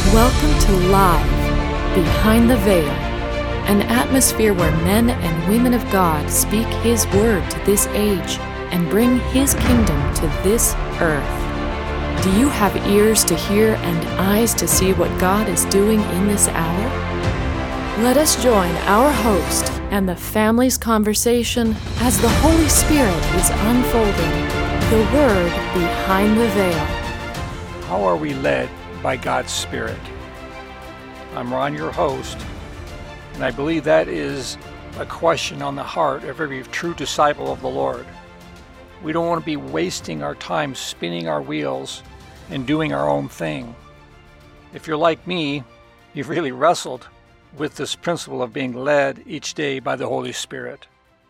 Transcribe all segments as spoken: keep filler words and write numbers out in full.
Welcome to Live, Behind the Veil, an atmosphere where men and women of God speak His word to this age and bring His kingdom to this earth. Do you have ears to hear and eyes to see what God is doing in this hour? Let us join our host and the family's conversation as the Holy Spirit is unfolding the Word behind the veil. How are we led by God's Spirit? I'm Ron, your host, and I believe that is a question on the heart of every true disciple of the Lord. We don't want to be wasting our time spinning our wheels and doing our own thing. If you're like me, you've really wrestled with this principle of being led each day by the Holy Spirit.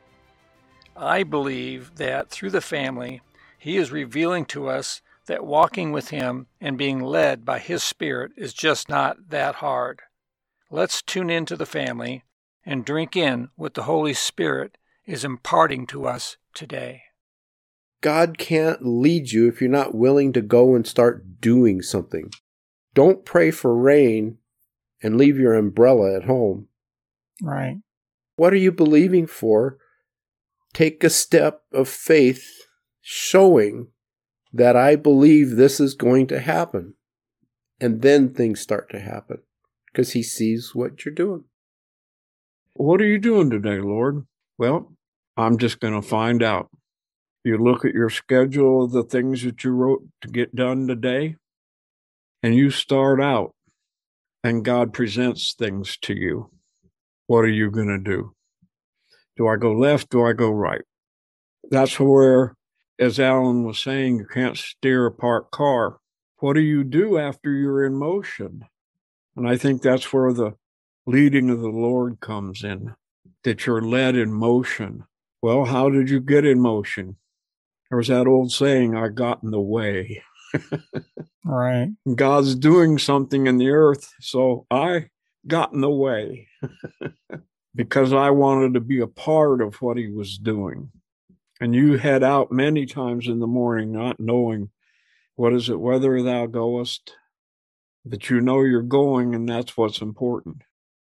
I believe that through the family, He is revealing to us that walking with Him and being led by His Spirit is just not that hard. Let's tune into the family and drink in what the Holy Spirit is imparting to us today. God can't lead you if you're not willing to go and start doing something. Don't pray for rain and leave your umbrella at home. Right. What are you believing for? Take a step of faith showing that I believe this is going to happen. And then things start to happen because He sees what you're doing. What are you doing today, Lord? Well, I'm just going to find out. You look at your schedule of the things that you wrote to get done today, and you start out, and God presents things to you. What are you going to do? Do I go left? Do I go right? That's where, as Alan was saying, you can't steer a parked car. What do you do after you're in motion? And I think that's where the leading of the Lord comes in, that you're led in motion. Well, how did you get in motion? There was that old saying, I got in the way. Right. God's doing something in the earth, so I got in the way because I wanted to be a part of what He was doing. And you head out many times in the morning not knowing, what is it, whither thou goest? But you know you're going, and that's what's important.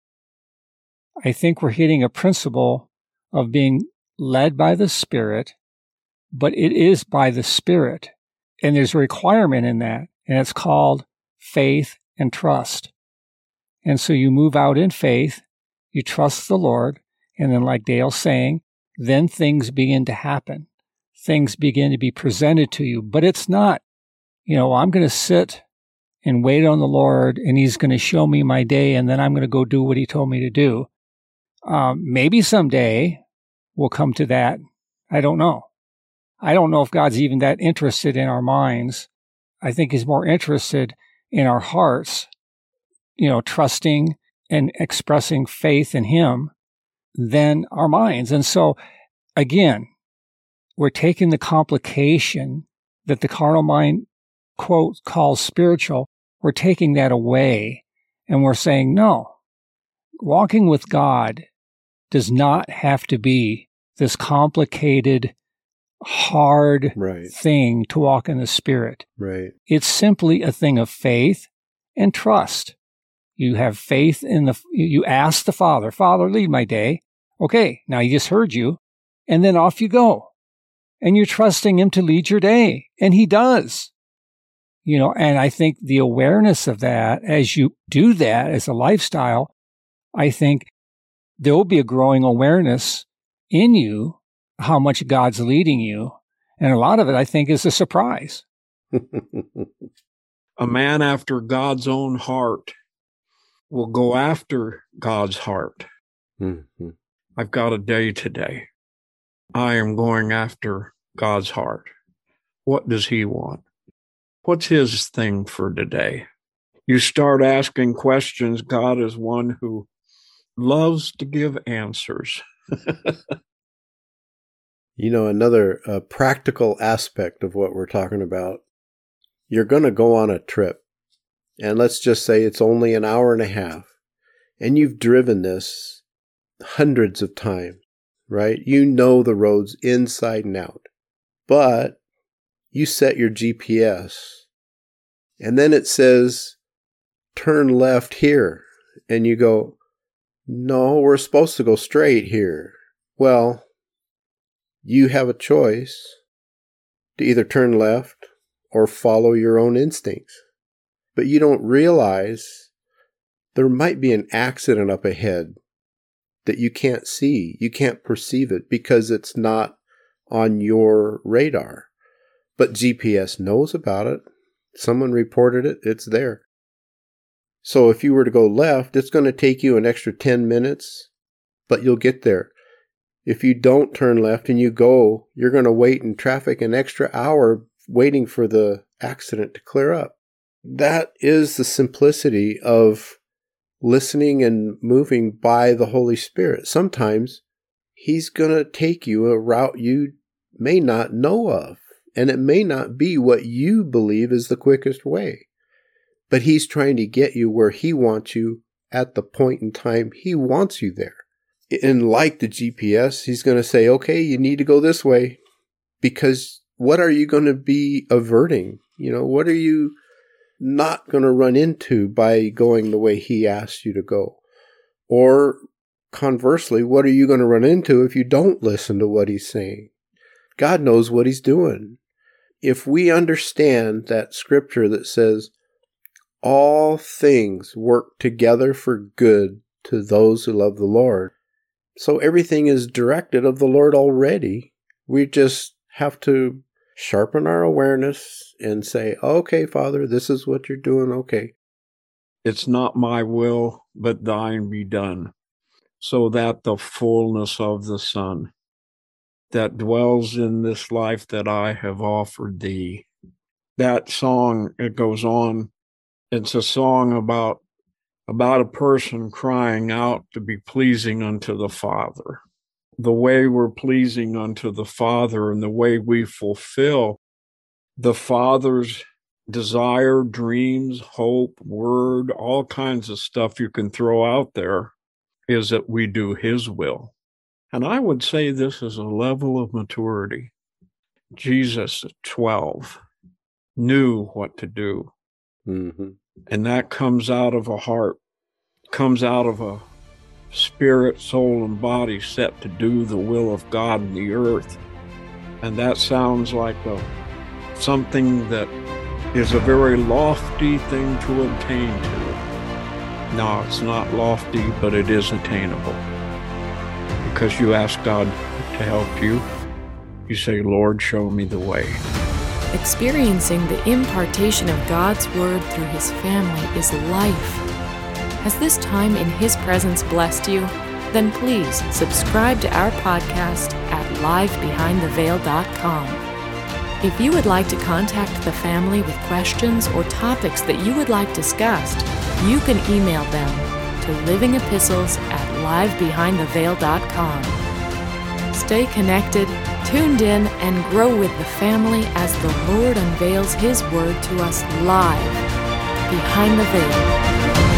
I think we're hitting a principle of being led by the Spirit, but it is by the Spirit. And there's a requirement in that, and it's called faith and trust. And so you move out in faith, you trust the Lord, and then like Dale's saying, then things begin to happen. Things begin to be presented to you. But it's not, you know, I'm going to sit and wait on the Lord, and He's going to show me my day, and then I'm going to go do what He told me to do. Um, maybe someday we'll come to that. I don't know. I don't know if God's even that interested in our minds. I think He's more interested in our hearts, you know, trusting and expressing faith in Him than our minds. And so, again, we're taking the complication that the carnal mind, quote, calls spiritual, we're taking that away, and we're saying, no, walking with God does not have to be this complicated, hard right. thing to walk in the Spirit. Right. It's simply a thing of faith and trust. You have faith in the, you ask the Father, Father, lead my day. Okay, now He just heard you, and then off you go. And you're trusting Him to lead your day, and He does. You know, and I think the awareness of that, as you do that as a lifestyle, I think there will be a growing awareness in you how much God's leading you. And a lot of it, I think, is a surprise. A man after God's own heart will go after God's heart. Mm-hmm. I've got a day today. I am going after God's heart. What does He want? What's His thing for today? You start asking questions. God is one who loves to give answers. You know, another uh, practical aspect of what we're talking about, you're going to go on a trip, and let's just say it's only an hour and a half, and you've driven this hundreds of times, right? You know the roads inside and out, but you set your G P S, and then it says turn left here. And you go, no, we're supposed to go straight here. Well, you have a choice to either turn left or follow your own instincts. But you don't realize there might be an accident up ahead that you can't see. You can't perceive it because it's not on your radar. But G P S knows about it. Someone reported it. It's there. So if you were to go left, it's going to take you an extra ten minutes, but you'll get there. If you don't turn left and you go, you're going to wait in traffic an extra hour waiting for the accident to clear up. That is the simplicity of listening and moving by the Holy Spirit. Sometimes He's going to take you a route you may not know of, and it may not be what you believe is the quickest way. But He's trying to get you where He wants you at the point in time He wants you there. And like the G P S, He's going to say, okay, you need to go this way, because what are you going to be averting? You know, what are you not going to run into by going the way He asks you to go? Or conversely, what are you going to run into if you don't listen to what He's saying? God knows what He's doing. If we understand that scripture that says, all things work together for good to those who love the Lord. So everything is directed of the Lord already. We just have to sharpen our awareness and say, okay, Father, this is what you're doing. Okay. It's not my will, but thine be done, so that the fullness of the Son that dwells in this life that I have offered thee. That song, it goes on. It's a song about, about a person crying out to be pleasing unto the Father. The way we're pleasing unto the Father and the way we fulfill the Father's desire, dreams, hope, word, all kinds of stuff you can throw out there, is that we do His will. And I would say this is a level of maturity. Jesus at twelve knew what to do. Mm-hmm. And that comes out of a heart, comes out of a spirit, soul, and body set to do the will of God in the earth. And that sounds like a, something that is a very lofty thing to obtain to. No, it's not lofty, but it is attainable. Because you ask God to help you. You say, Lord, show me the way. Experiencing the impartation of God's Word through His family is life. Has this time in His presence blessed you? Then please subscribe to our podcast at live behind the veil dot com. If you would like to contact the family with questions or topics that you would like discussed, you can email them to living epistles at live behind the veil dot com. Stay connected, tuned in, and grow with the family as the Lord unveils His Word to us live behind the veil.